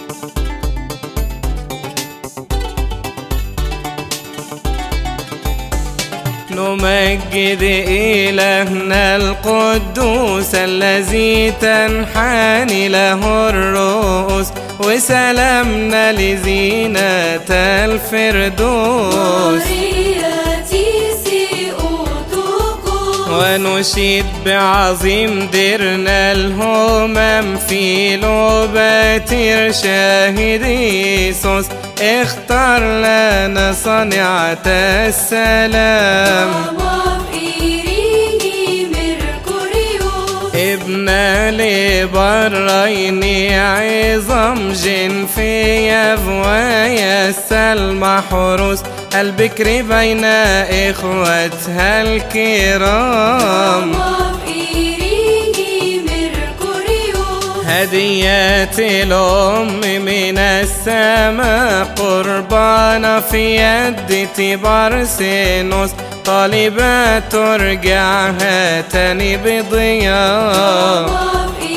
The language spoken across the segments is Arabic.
نمجد إلهنا القدوس الذي تنحني له الرؤوس، وسلامنا لزينة الفردوس. ونشيد بعظيم درنا الهمم في لوباتير شاهد يسوس، اختار لنا صنيعة السلام. ابنا لبرين عظام جنفية فوايا السلمى حروس، البكر بين إخوتها الكرام. هديات الأم من السماء قربان في يد تبرسينوس، طالبة ترجعها تاني بضياء.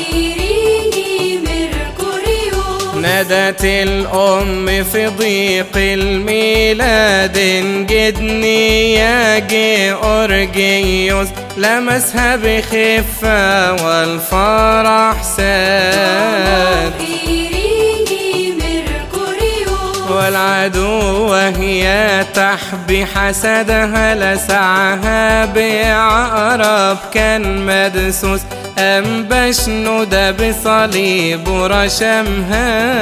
نادت الأم في ضيق الميلاد، جدني يا جيورجيوس، لمسها بخفة والفرح ساد. والعدو وهي تحبي حسدها، لسعها بعقرب كان مدسوس، أنبش ندى بصليب ورشمها.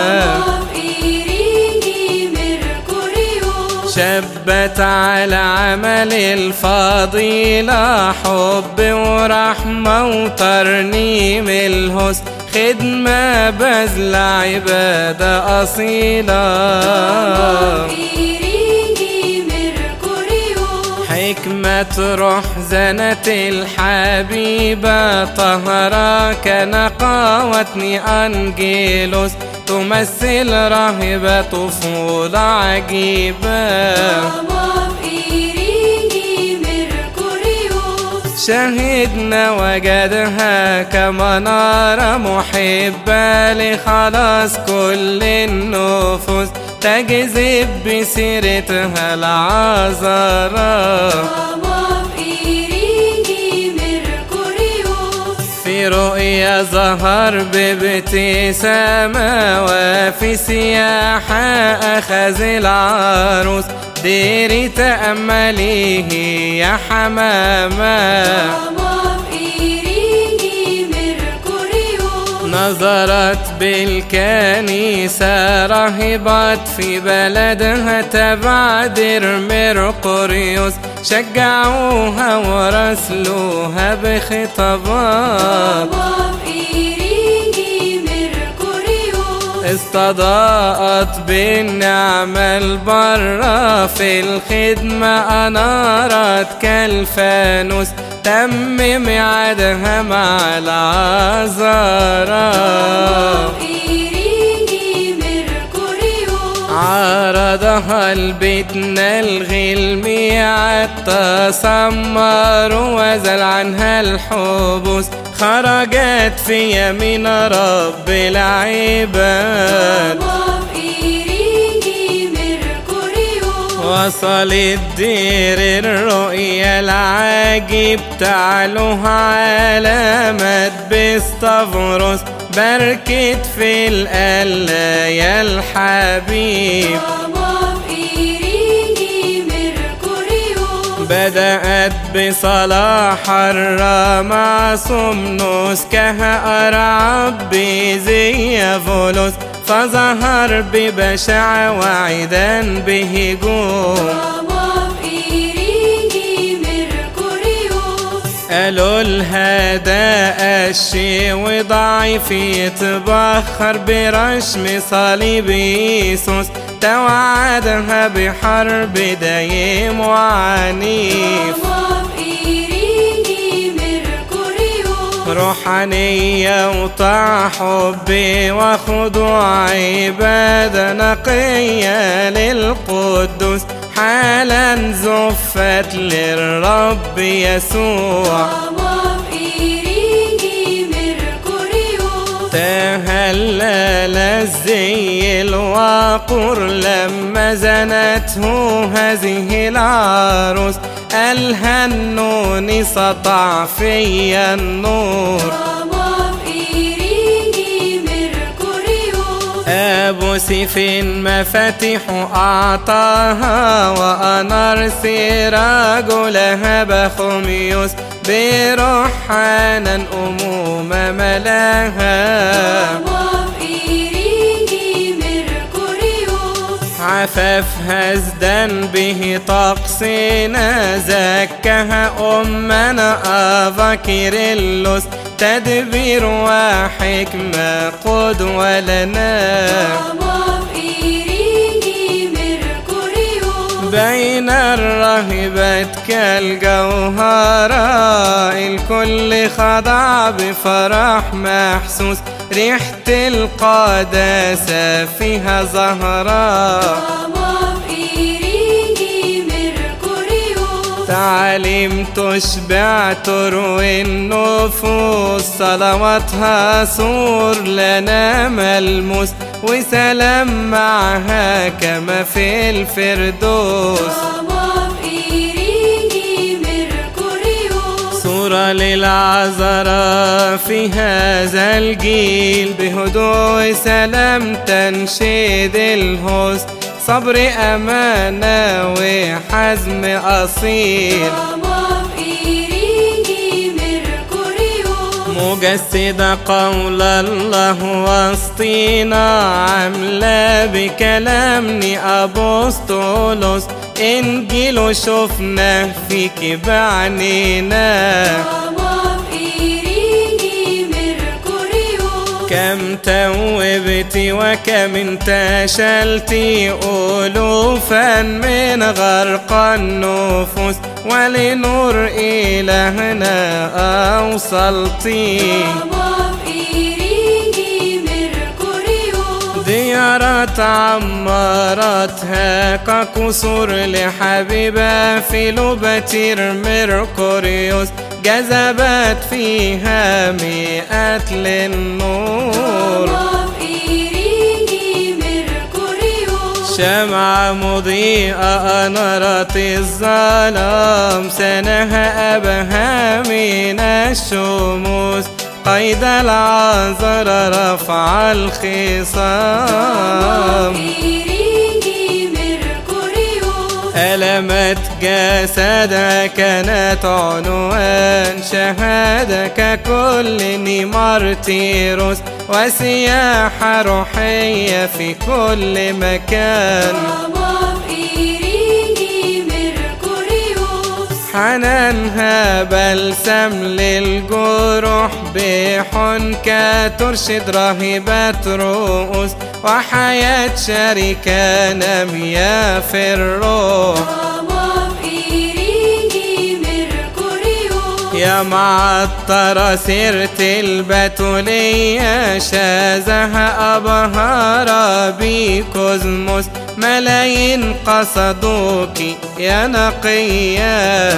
شبت على عمل الفضيلة، حب ورحمة وترنيم الحسن، خدمة بذل عبادة أصيلة. حكمة روح زنت الحبيبة، طهرة كنقاوتني أنجيلوس، تمثل راهبة طفولة عجيبة. شهدنا وجدها كمنارة محبة لخلاص كل النفوس، تجذب بسيرتها العذراء. في رؤيا ظهر بابتسامة، وفي سياحة أخذ العروس، ديري تأمليه يا حمامة. نظرت بالكنيسة راهبات في بلدها تبعدر مرقريوس، شجعوها ورسلوها بخطابات. استضاءت بالنعمة البرة، في الخدمة أنارت كالفانوس، تم ميعادها مع العذراء. عرضها البتنا الغلمية، تسمر وزل عنها الحبوس، خرجت في يمين رب العباد. وصلت دير الرؤيا العجيب، تعلوها علامة بستافروس، بركت في القلة يا الحبيب. بدأت بصلاح الرمى سمنوس، كهأرعب بزي فولوس، فظهر ببشع وعيدا بهجوم. قالوا الهدى الشي وضعيف يتبخر برشم صليب يسوس، توعدها بحرب دايم وعنيف. روحانية وطاعة حب وخضوع عبادة نقية للقدوس، حالا زفت للرب يسوع. تهلل الزي الواقر لما زنته هذه العروس، الهنوني سطع في النور. أبو سيف مفاتيح أعطاها، وأنار سراج لها بخميس، برحانا أموم ملاها. عفاف هزدا به طقسنا، زكها أمنا أفاكيرلس، تدبير وحكمة قدوة لنا. بين الراهبات كالجوهرة، الكل خضع بفرح محسوس، ريحة القداسة فيها زهراء. تعاليم تشبع تروي النفوس، صلواتها سور لنا ملموس، وسلام معها كما في الفردوس. صورة للعذراء في هذا الجيل، بهدوء سلام تنشد الهوس، صبر أمانة وحزم أصيل. مجسدة قول الله وسطينا، عاملة بكلامني أبسطولوس، إنجيل شفناه فيك بعنينا. كم توبتي وكم انتشلتي، ألوفا من غرق النفوس، ولنور إلهنا أوصلتي. ديارات عمرتها كقصور لحبيبة في لوباتير ميركوريوس، جذبت فيها مئات للنور. شمعة مضيئة أنارت الظلام، سنها أبها من الشموس، قيد العذر رفع الخصام. ألمت جسدها كانت عنوان شهادة، ككل مارتيروس، وسياحة روحية في كل مكان. حنانها بلسم للجروح، بحنكة ترشد راهبات رؤوس، وحياة شريكة نامية في الروح. يا معطرة سيرة البتولية، شازها أبهار بكوزموس، ملايين قصدوكي يا نقية.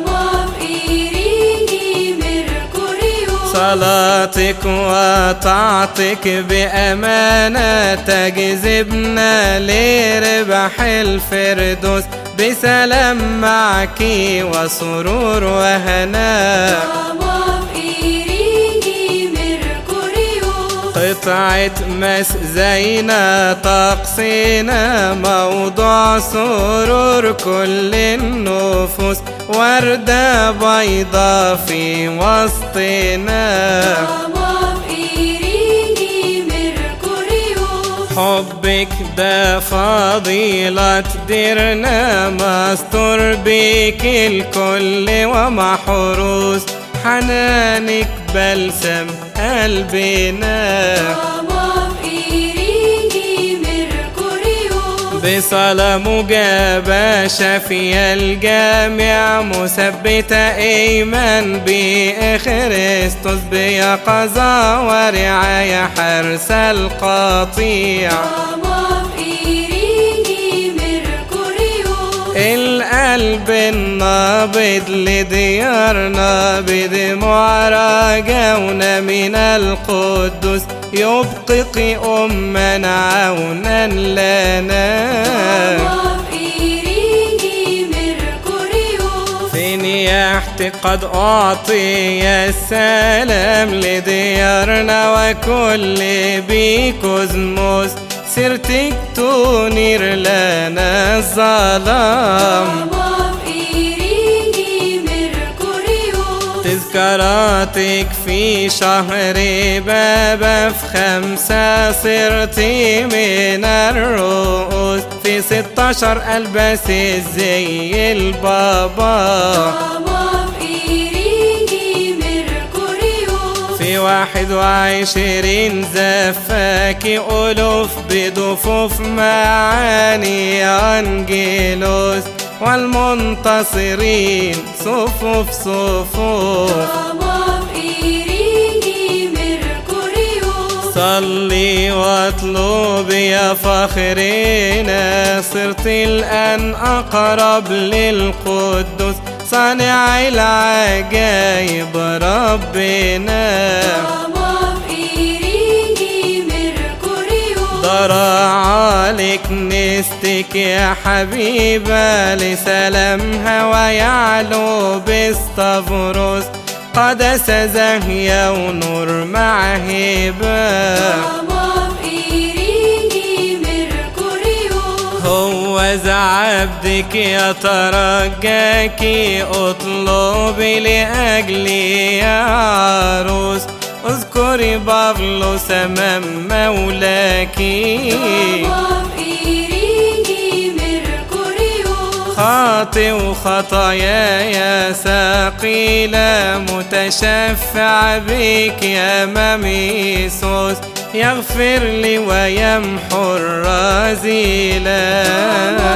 صلاتك وطاعتك بأمانة، تجذبنا لربح الفردوس، بسلام معك وسرور وهناء. قطعة مس زينة طقسنا، موضوع سرور كل النفوس، وردة بيضة في وسطنا. حبك ده فضيلة ديرنا، مستور بك الكل ومحروس، حنانك بلسم قلبنا. بصلاة مجابة شافية الجامع، مثبتة إيمان بخريستوس، بيقظة ورعاية حرس القطيع. القلب النابض لديارنا، بدموع رجاونا من القدوس، يبقي أما عونا لنا. فينيحتي قد أعطي السلام لديارنا وكل بكوزموس، سيرتك تنير لنا الظلام. تذكاراتك في شهر بابا في 5 صرتي من الرؤوس، في 16 ألبس الزي البابا. في 21 زفاكي ألوف بدفوف معاني أنجيلوس، والمنتصرين صفوف صفوف. صلي واطلب يا فخرنا، صرت الآن أقرب للقدوس صانع العجائب ربنا. ضرع لك نستك يا حبيبة لسلامها ويعلو باستفروس، قدس زاهية ونور مع هبة. هو عبدك يترجاك اطلبي لأجلي يا عروس، اذكري بابلوس أمام مولاكي. خاطئ وخطاياي ثقيلة، متشفع بك يا ميسوس، يغفر لي ويمحو الرذيلة.